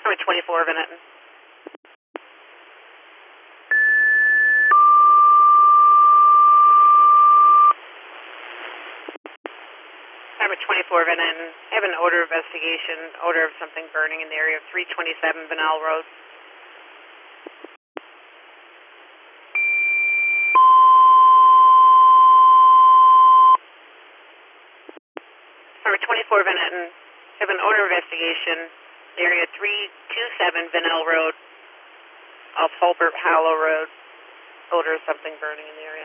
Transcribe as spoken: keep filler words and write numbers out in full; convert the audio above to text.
Number twenty-four, Van Etten. Number twenty-four, Van Etten. I have an order of investigation, order of something burning in the area of three twenty-seven Vanal Road. Number twenty-four, Van Etten. I have an order of investigation, area three twenty-seven Vanal Road, off Holbert Hollow Road. Odor of something burning in the area.